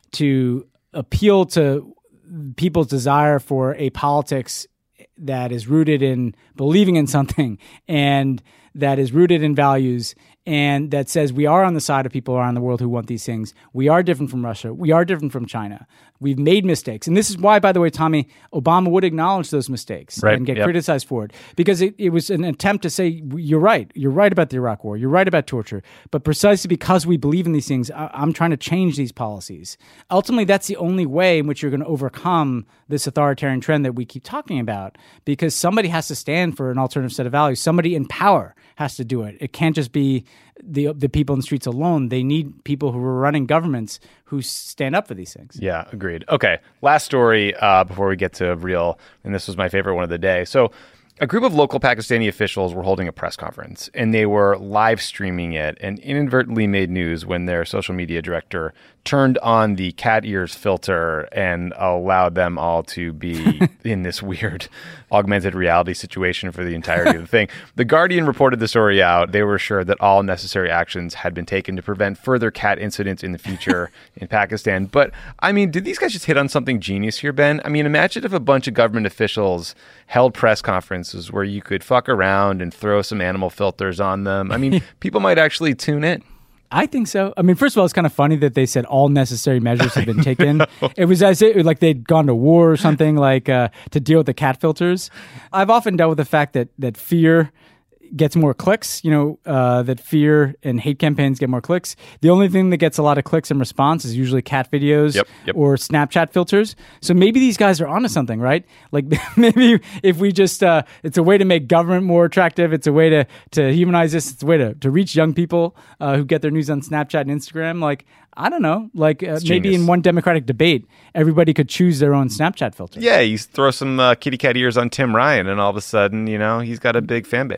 to appeal to people's desire for a politics that is rooted in believing in something and that is rooted in values and that says we are on the side of people around the world who want these things. We are different from Russia. We are different from China. We've made mistakes. And this is why, by the way, Tommy, Obama would acknowledge those mistakes right. and get yep. criticized for it. Because it, it was an attempt to say, you're right. You're right about the Iraq War. You're right about torture. But precisely because we believe in these things, I, I'm trying to change these policies. Ultimately, that's the only way in which you're going to overcome this authoritarian trend that we keep talking about. Because somebody has to stand for an alternative set of values. Somebody in power has to do it. It can't just be the the people in the streets alone. They need people who are running governments who stand up for these things. Yeah, agreed. Okay, last story uh, before we get to real, and this was my favorite one of the day. So a group of local Pakistani officials were holding a press conference, and they were live streaming it and inadvertently made news when their social media director turned on the cat ears filter and allowed them all to be in this weird augmented reality situation for the entirety of the thing. The Guardian reported the story out. They were sure that all necessary actions had been taken to prevent further cat incidents in the future in Pakistan. But, I mean, did these guys just hit on something genius here, Ben? I mean, imagine if a bunch of government officials held press conferences where you could fuck around and throw some animal filters on them. I mean, people might actually tune in. I think so. I mean, first of all, it's kind of funny that they said all necessary measures have been taken. It was as if like they'd gone to war or something, like uh, to deal with the cat filters. I've often dealt with the fact that that fear gets more clicks, you know, uh, that fear and hate campaigns get more clicks. The only thing that gets a lot of clicks and response is usually cat videos yep, yep. or Snapchat filters. So maybe these guys are onto something, right? Like maybe if we just, uh, it's a way to make government more attractive. It's a way to, to humanize this. It's a way to, to reach young people uh, who get their news on Snapchat and Instagram. Like, I don't know, like uh, maybe genius. In one Democratic debate, everybody could choose their own Snapchat filter. Yeah, you throw some uh, kitty cat ears on Tim Ryan and all of a sudden, you know, he's got a big fan base.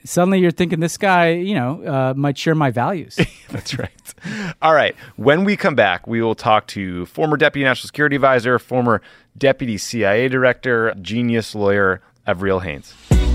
suddenly you're thinking this guy, you know, uh, might share my values. That's right. All right. When we come back, we will talk to former Deputy National Security Advisor, former Deputy C I A Director, genius lawyer, Avril Haines.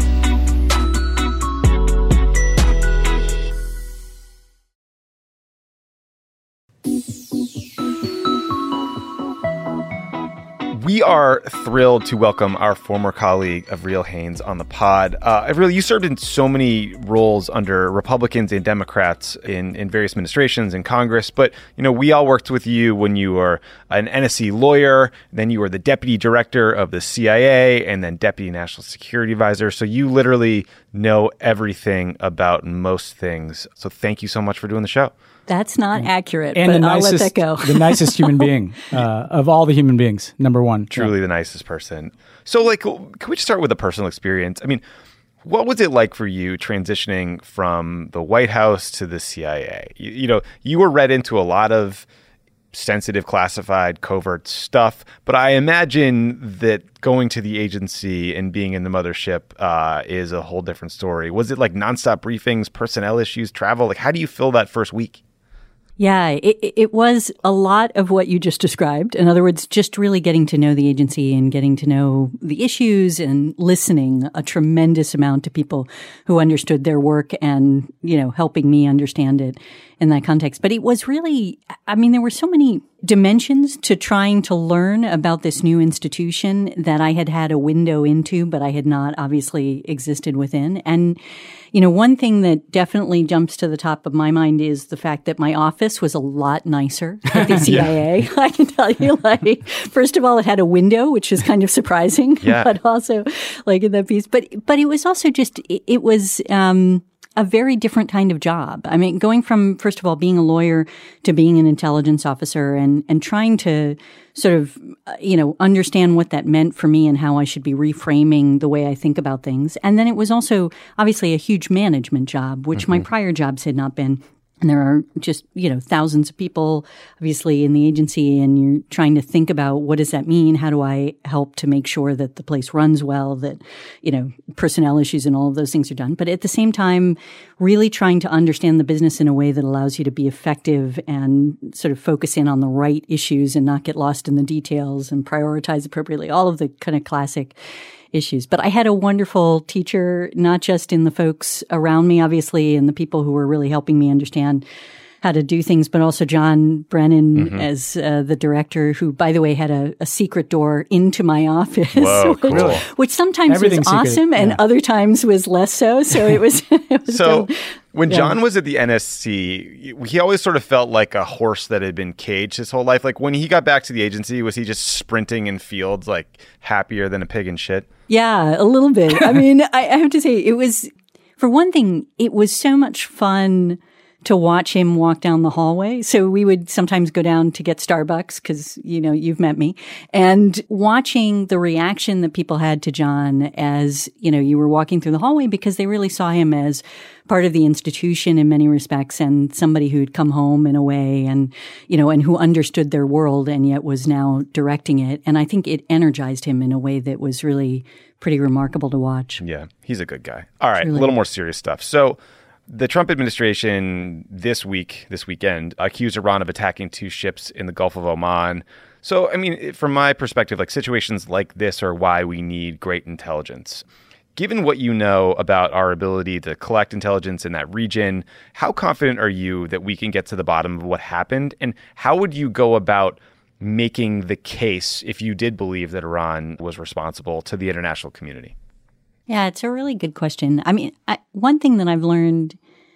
We are thrilled to welcome our former colleague, Avril Haines, on the pod. Uh, Avril, you served in so many roles under Republicans and Democrats in, in various administrations in Congress. But, you know, we all worked with you when you were an N S C lawyer. Then you were the deputy director of the C I A and then deputy national security advisor. So you literally know everything about most things. So thank you so much for doing the show. That's not accurate, and but the nicest, I'll let that go. The nicest human being uh, of all the human beings, number one. Truly yeah. the nicest person. So, like, can we just start with a personal experience? I mean, what was it like for you transitioning from the White House to the C I A? You, you know, you were read into a lot of sensitive, classified, covert stuff, but I imagine that going to the agency and being in the mothership uh, is a whole different story. Was it like nonstop briefings, personnel issues, travel? Like, how do you feel that first week? Yeah, it, it was a lot of what you just described. In other words, just really getting to know the agency and getting to know the issues and listening a tremendous amount to people who understood their work and, you know, helping me understand it in that context. But it was really, I mean, there were so many dimensions to trying to learn about this new institution that I had had a window into, but I had not obviously existed within. And, you know, one thing that definitely jumps to the top of my mind is the fact that my office was a lot nicer at the C I A. yeah. I can tell you, like, first of all, it had a window, which is kind of surprising, yeah. but also like in that piece. But, but it was also just, it, it was, um, a very different kind of job. I mean, going from, first of all, being a lawyer to being an intelligence officer and, and trying to sort of, you know, understand what that meant for me and how I should be reframing the way I think about things. And then it was also obviously a huge management job, which mm-hmm. my prior jobs had not been. And there are just, you know, thousands of people, obviously, in the agency, and you're trying to think about what does that mean? How do I help to make sure that the place runs well, that, you know, personnel issues and all of those things are done. But at the same time, really trying to understand the business in a way that allows you to be effective and sort of focus in on the right issues and not get lost in the details and prioritize appropriately, all of the kind of classic issues. But I had a wonderful teacher, not just in the folks around me, obviously, and the people who were really helping me understand how to do things, but also John Brennan mm-hmm. as uh, the director, who, by the way, had a, a secret door into my office, Whoa, which, cool. which sometimes was awesome and yeah. other times was less so. So it was. It was so still, when yeah. John was at the N S C, he always sort of felt like a horse that had been caged his whole life. Like when he got back to the agency, was he just sprinting in fields, like happier than a pig in shit? Yeah, a little bit. I mean, I, I have to say, it was, for one thing, it was so much fun to watch him walk down the hallway. So we would sometimes go down to get Starbucks because, you know, you've met me. And watching the reaction that people had to John as, you know, you were walking through the hallway because they really saw him as part of the institution in many respects and somebody who'd come home in a way and, you know, and who understood their world and yet was now directing it. And I think it energized him in a way that was really pretty remarkable to watch. Yeah, he's a good guy. All right, Truly. A little more serious stuff. So the Trump administration this week, this weekend, accused Iran of attacking two ships in the Gulf of Oman. So, I mean, from my perspective, like situations like this are why we need great intelligence. Given what you know about our ability to collect intelligence in that region, how confident are you that we can get to the bottom of what happened? And how would you go about making the case if you did believe that Iran was responsible to the international community? Yeah, it's a really good question. I mean, I, one thing that I've learned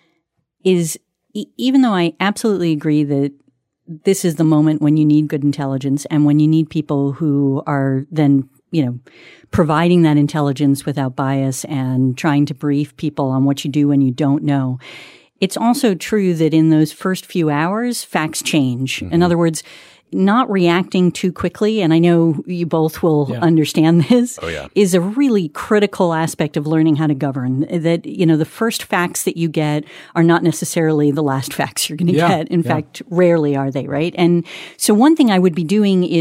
is e- even though I absolutely agree that this is the moment when you need good intelligence and when you need people who are then, you know, providing that intelligence without bias and trying to brief people on what you do when you don't know. It's also true that in those first few hours, facts change. Mm-hmm. In other words, not reacting too quickly, and I know you both will yeah. understand this, oh, yeah. is a really critical aspect of learning how to govern. That, you know, the first facts that you get are not necessarily the last facts you're going to yeah. get. In yeah. fact, rarely are they, right? And so one thing I would be doing is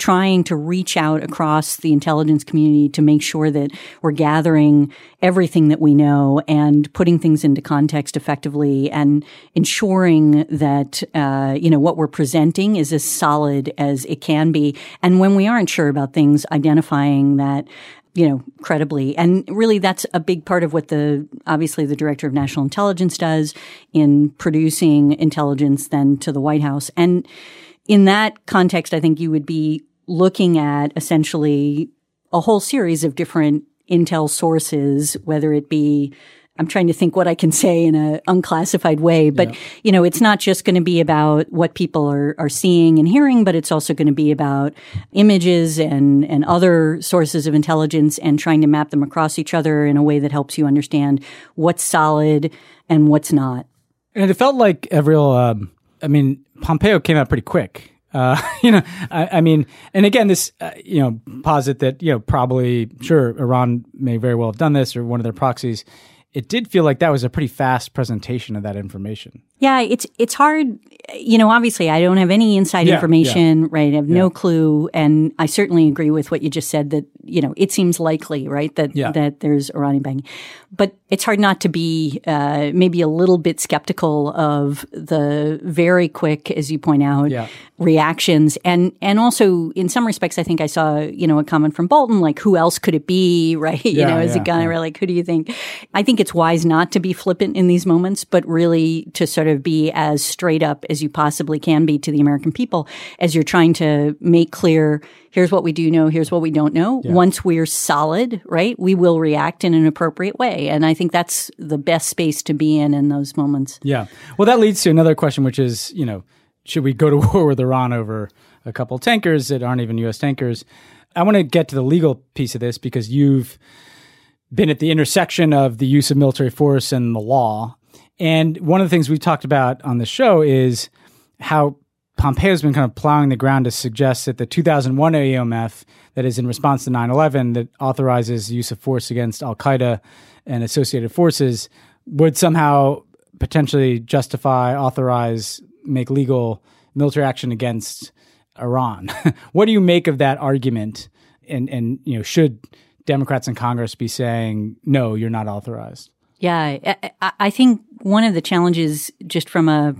trying to reach out across the intelligence community to make sure that we're gathering everything that we know and putting things into context effectively and ensuring that, uh, you know, what we're presenting is as solid as it can be. And when we aren't sure about things, identifying that, you know, credibly. And really that's a big part of what the, obviously the Director of National Intelligence does in producing intelligence then to the White House. And in that context, I think you would be looking at essentially a whole series of different intel sources, whether it be, I'm trying to think what I can say in an unclassified way, but, yeah. you know, it's not just going to be about what people are, are seeing and hearing, but it's also going to be about images and, and other sources of intelligence and trying to map them across each other in a way that helps you understand what's solid and what's not. And it felt like Avril, um, I mean, Pompeo came out pretty quick. Uh, you know, I, I mean, and again, this, uh, you know, posit that, you know, probably, sure, Iran may very well have done this or one of their proxies. It did feel like that was a pretty fast presentation of that information. Yeah, it's it's hard. You know, obviously, I don't have any inside yeah, information, yeah. right? I have yeah. no clue. And I certainly agree with what you just said that, you know, it seems likely, right, that yeah. that there's Iranian backing. But it's hard not to be uh, maybe a little bit skeptical of the very quick, as you point out, yeah. reactions. And and also, in some respects, I think I saw, you know, a comment from Bolton, like, who else could it be, right? You yeah, know, as yeah, a guy, yeah. like, who do you think? I think it's wise not to be flippant in these moments, but really to sort of be as straight up as you possibly can be to the American people as you're trying to make clear, here's what we do know, here's what we don't know. Yeah. Once we're solid, right, we will react in an appropriate way. And I think that's the best space to be in in those moments. Yeah. Well, that leads to another question, which is, you know, should we go to war with Iran over a couple of tankers that aren't even U S tankers? I want to get to the legal piece of this because you've been at the intersection of the use of military force and the law. And one of the things we talked about on the show is how Pompeo's been kind of plowing the ground to suggest that the two thousand one A U M F, that is in response to nine eleven, that authorizes the use of force against Al-Qaeda and associated forces, would somehow potentially justify, authorize, make legal military action against Iran. What do you make of that argument? And, and you know, should Democrats in Congress be saying, no, you're not authorized? Yeah, I, I think one of the challenges just from a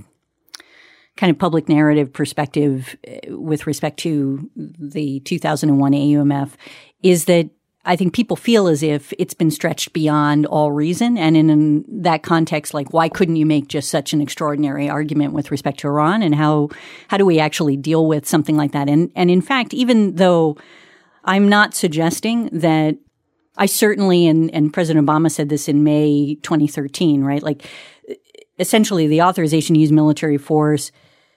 kind of public narrative perspective with respect to the two thousand one A U M F is that I think people feel as if it's been stretched beyond all reason. And in, in that context, like, why couldn't you make just such an extraordinary argument with respect to Iran? And how, how do we actually deal with something like that? And, and in fact, even though I'm not suggesting that I certainly, and, and President Obama said this in May twenty thirteen, right? Like, essentially, the authorization to use military force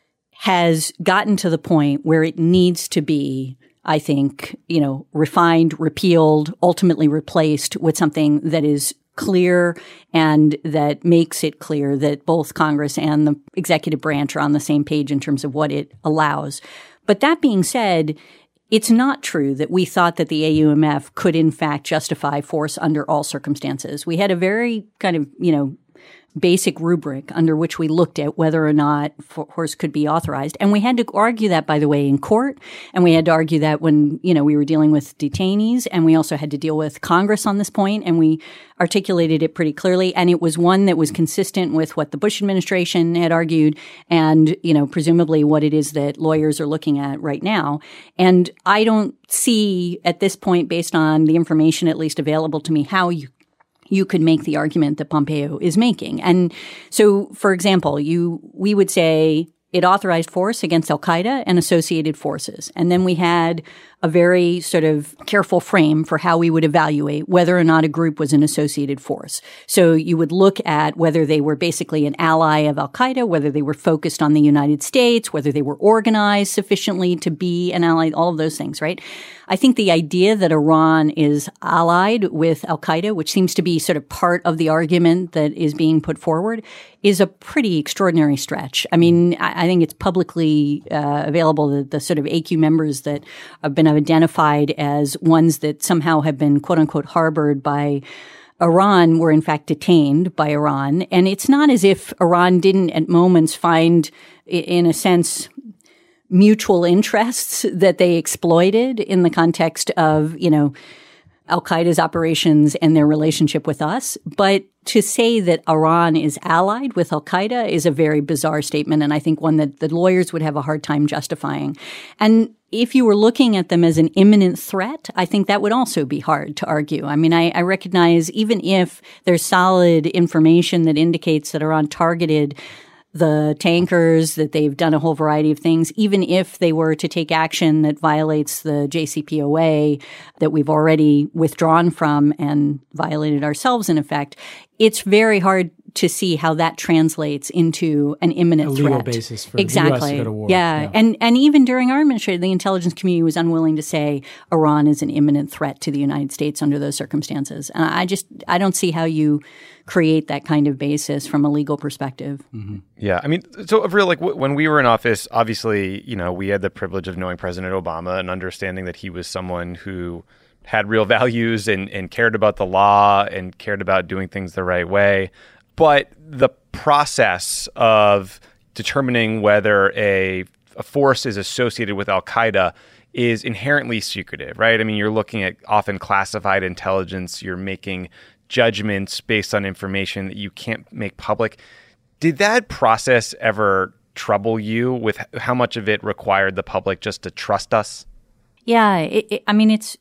has gotten to the point where it needs to be, I think, you know, refined, repealed, ultimately replaced with something that is clear and that makes it clear that both Congress and the executive branch are on the same page in terms of what it allows. But that being said, it's not true that we thought that the A U M F could, in fact, justify force under all circumstances. We had a very kind of, you know, basic rubric under which we looked at whether or not force could be authorized. And we had to argue that, by the way, in court. And we had to argue that when, you know, we were dealing with detainees. And we also had to deal with Congress on this point. And we articulated it pretty clearly. And it was one that was consistent with what the Bush administration had argued and, you know, presumably what it is that lawyers are looking at right now. And I don't see at this point, based on the information at least available to me, how you you could make the argument that Pompeo is making. And so, for example, you we would say it authorized force against Al-Qaeda and associated forces. And then we had a very sort of careful frame for how we would evaluate whether or not a group was an associated force. So you would look at whether they were basically an ally of Al-Qaeda, whether they were focused on the United States, whether they were organized sufficiently to be an ally, all of those things, right? I think the idea that Iran is allied with Al-Qaeda, which seems to be sort of part of the argument that is being put forward, is a pretty extraordinary stretch. I mean, I think it's publicly uh, available that the sort of A Q members that have been identified as ones that somehow have been, quote unquote, harbored by Iran were in fact detained by Iran. And it's not as if Iran didn't at moments find, in a sense, mutual interests that they exploited in the context of, you know, Al-Qaeda's operations and their relationship with us. But to say that Iran is allied with Al-Qaeda is a very bizarre statement, and I think one that the lawyers would have a hard time justifying. And if you were looking at them as an imminent threat, I think that would also be hard to argue. I mean, I, I recognize even if there's solid information that indicates that Iran targeted the tankers, that they've done a whole variety of things, even if they were to take action that violates the J C P O A that we've already withdrawn from and violated ourselves in effect, it's very hard to see how that translates into an imminent a legal threat. basis for exactly. the U S to go to war. Yeah. yeah. And and even during our administration, the intelligence community was unwilling to say Iran is an imminent threat to the United States under those circumstances. And I just I don't see how you create that kind of basis from a legal perspective. Mm-hmm. Yeah. I mean, so real, like w- when we were in office, obviously, you know, we had the privilege of knowing President Obama and understanding that he was someone who had real values and, and cared about the law and cared about doing things the right way. But the process of determining whether a, a force is associated with Al-Qaeda is inherently secretive, right? I mean, you're looking at often classified intelligence. You're making judgments based on information that you can't make public. Did that process ever trouble you with how much of it required the public just to trust us? Yeah. It, it, I mean, it's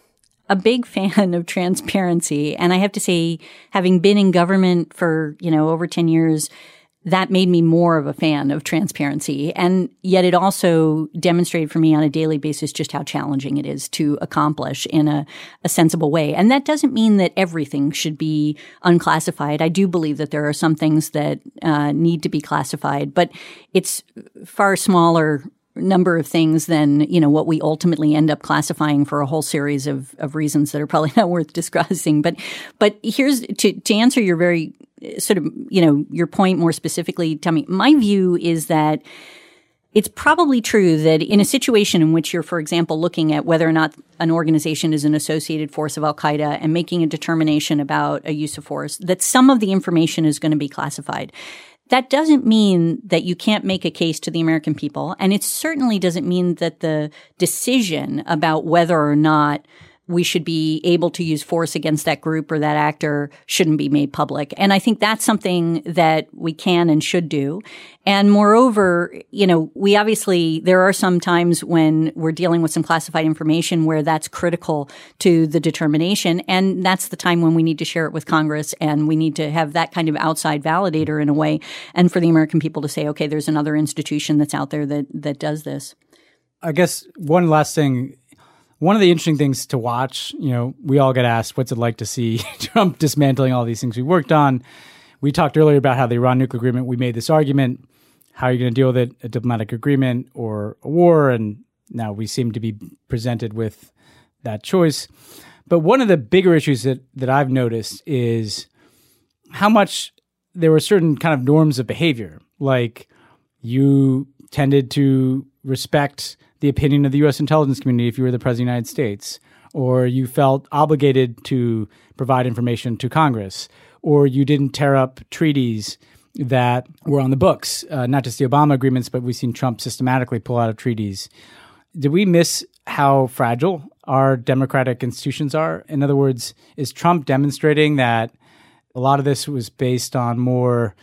a big fan of transparency. And I have to say, having been in government for, you know, over ten years, that made me more of a fan of transparency. And yet it also demonstrated for me on a daily basis just how challenging it is to accomplish in a, a sensible way. And that doesn't mean that everything should be unclassified. I do believe that there are some things that uh, need to be classified, but it's far smaller number of things than, you know, what we ultimately end up classifying for a whole series of, of reasons that are probably not worth discussing. But, but here's to, to answer your very sort of, you know, your point more specifically, Tommy, my view is that it's probably true that in a situation in which you're, for example, looking at whether or not an organization is an associated force of Al-Qaeda and making a determination about a use of force, that some of the information is going to be classified. That doesn't mean that you can't make a case to the American people, and it certainly doesn't mean that the decision about whether or not we should be able to use force against that group or that actor shouldn't be made public. And I think that's something that we can and should do. And moreover, you know, we obviously, there are some times when we're dealing with some classified information where that's critical to the determination. And that's the time when we need to share it with Congress, and we need to have that kind of outside validator in a way. And for the American people to say, okay, there's another institution that's out there that, that does this. I guess one last thing. One of the interesting things to watch, you know, we all get asked, what's it like to see Trump dismantling all these things we worked on? We talked earlier about how the Iran nuclear agreement, we made this argument. How are you going to deal with it? A diplomatic agreement or a war? And now we seem to be presented with that choice. But one of the bigger issues that, that I've noticed is how much there were certain kind of norms of behavior. Like you tended to respect the opinion of the U S intelligence community if you were the president of the United States, or you felt obligated to provide information to Congress, or you didn't tear up treaties that were on the books, uh, not just the Obama agreements, but we've seen Trump systematically pull out of treaties. Did we miss how fragile our democratic institutions are? In other words, is Trump demonstrating that a lot of this was based on more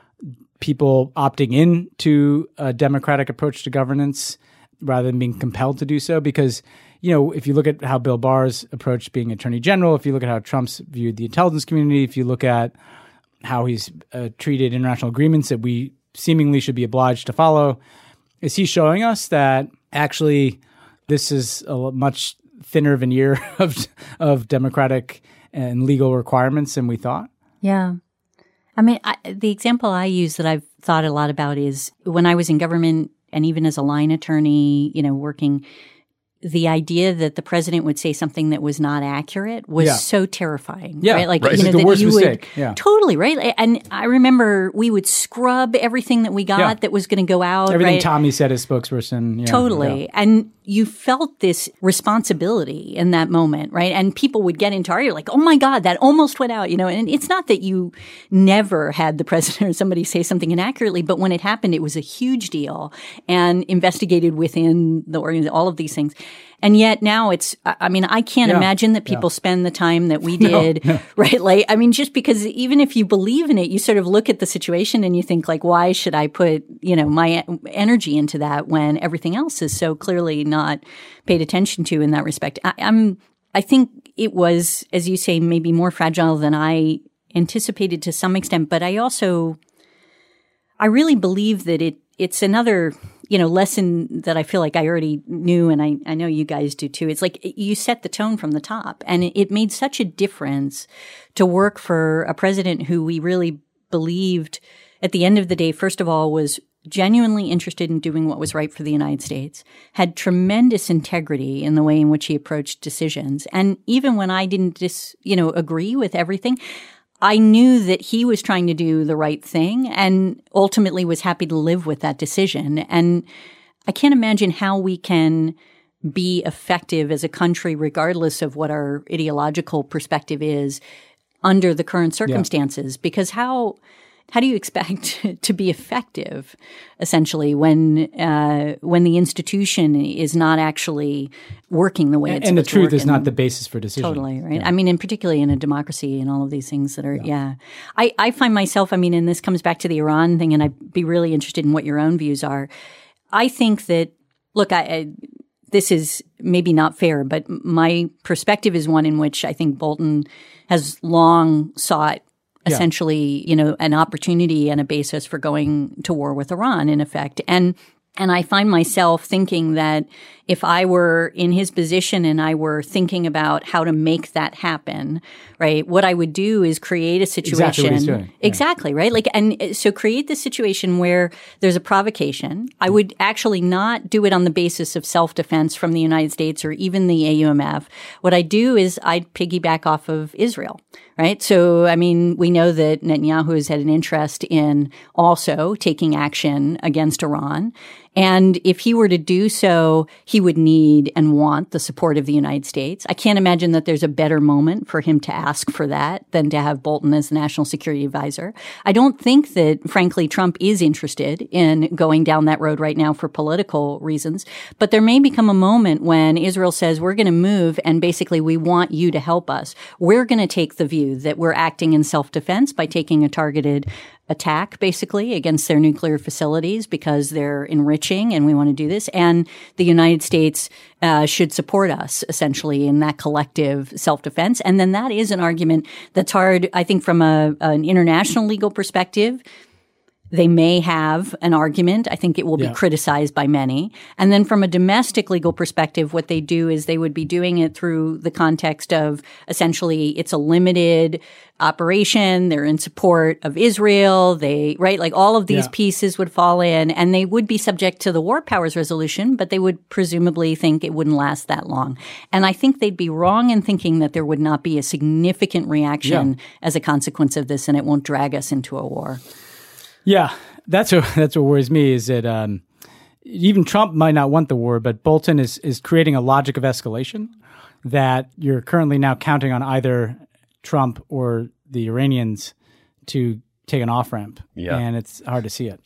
people opting in to a democratic approach to governance rather than being compelled to do so? Because, you know, if you look at how Bill Barr's approached being attorney general, if you look at how Trump's viewed the intelligence community, if you look at how he's uh, treated international agreements that we seemingly should be obliged to follow, is he showing us that actually this is a much thinner veneer of of democratic and legal requirements than we thought? Yeah. I mean, I, the example I use that I've thought a lot about is when I was in government, and even as a line attorney, you know, working, the idea that the president would say something that was not accurate was yeah. so terrifying. Yeah, right? Like, right. you know, the that worst you mistake. would Yeah. totally right. And I remember we would scrub everything that we got yeah. that was going to go out. Everything right? Tommy said as spokesperson. Yeah. Totally. Yeah. And you felt this responsibility in that moment, right? And people would get into argument like, oh my God, that almost went out, you know, and it's not that you never had the president or somebody say something inaccurately, but when it happened, it was a huge deal and investigated within the organization, all of these things. And yet now it's, I mean, I can't yeah. imagine that people yeah. spend the time that we did, no, no. right? Like, I mean, just because even if you believe in it, you sort of look at the situation and you think like, why should I put, you know, my energy into that when everything else is so clearly not paid attention to in that respect? I, I'm, I think it was, as you say, maybe more fragile than I anticipated to some extent, but I also, I really believe that it, it's another, you know, lesson that I feel like I already knew, and I, I know you guys do too. It's like you set the tone from the top, and it, it made such a difference to work for a president who we really believed at the end of the day, first of all, was genuinely interested in doing what was right for the United States, had tremendous integrity in the way in which he approached decisions. And even when I didn't dis, you know, agree with everything, I knew that he was trying to do the right thing and ultimately was happy to live with that decision. And I can't imagine how we can be effective as a country, regardless of what our ideological perspective is, under the current circumstances. Yeah. Because how how do you expect to be effective, essentially, when uh, when the institution is not actually working the way and, it's and supposed the truth to work? is not the basis for decision. Totally, right? Yeah. I mean, and particularly in a democracy and all of these things that are, yeah. yeah. I, I find myself, I mean, and this comes back to the Iran thing, and I'd be really interested in what your own views are. I think that, look, I, I this is maybe not fair, but my perspective is one in which I think Bolton has long sought essentially, yeah. you know, an opportunity and a basis for going to war with Iran, in effect. And and I find myself thinking that if I were in his position and I were thinking about how to make that happen, right, what I would do is create a situation. Exactly what he's doing. Yeah. Exactly, right? Like, and so create the situation where there's a provocation. I would actually not do it on the basis of self-defense from the United States or even the A U M F. What I do is I'd piggyback off of Israel. Right. So, I mean, we know that Netanyahu has had an interest in also taking action against Iran. And if he were to do so, he would need and want the support of the United States. I can't imagine that there's a better moment for him to ask for that than to have Bolton as the national security advisor. I don't think that, frankly, Trump is interested in going down that road right now for political reasons. But there may become a moment when Israel says, we're going to move and basically we want you to help us. We're going to take the view that we're acting in self-defense by taking a targeted attack, basically, against their nuclear facilities because they're enriching and we want to do this. And the United States uh, should support us, essentially, in that collective self-defense. And then that is an argument that's hard, I think, from a, an international legal perspective. They may have an argument. I think it will be yeah. criticized by many. And then from a domestic legal perspective, what they do is they would be doing it through the context of essentially it's a limited operation. They're in support of Israel. They, right, like all of these yeah. pieces would fall in and they would be subject to the War Powers Resolution, but they would presumably think it wouldn't last that long. And I think they'd be wrong in thinking that there would not be a significant reaction yeah. as a consequence of this and it won't drag us into a war. Yeah, that's what that's what worries me is that um, even Trump might not want the war, but Bolton is is creating a logic of escalation that you're currently now counting on either Trump or the Iranians to take an off-ramp. Yeah. And it's hard to see it.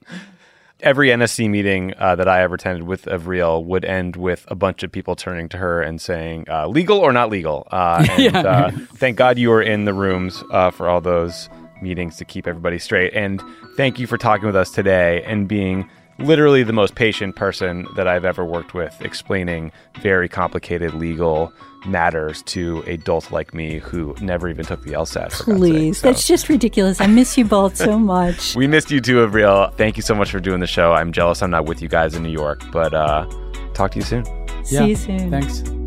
Every N S C meeting uh, that I ever attended with Avril would end with a bunch of people turning to her and saying, uh, legal or not legal? Uh, and yeah. uh, thank God you were in the rooms uh, for all those meetings to keep everybody straight. And thank you for talking with us today and being literally the most patient person that I've ever worked with, explaining very complicated legal matters to a dolt like me who never even took the LSAT. Please, so. That's just ridiculous. I miss you both so much. We missed you too, Avril. Thank you so much for doing the show. I'm jealous I'm not with you guys in New York, but uh, talk to you soon. See yeah, you soon. Thanks.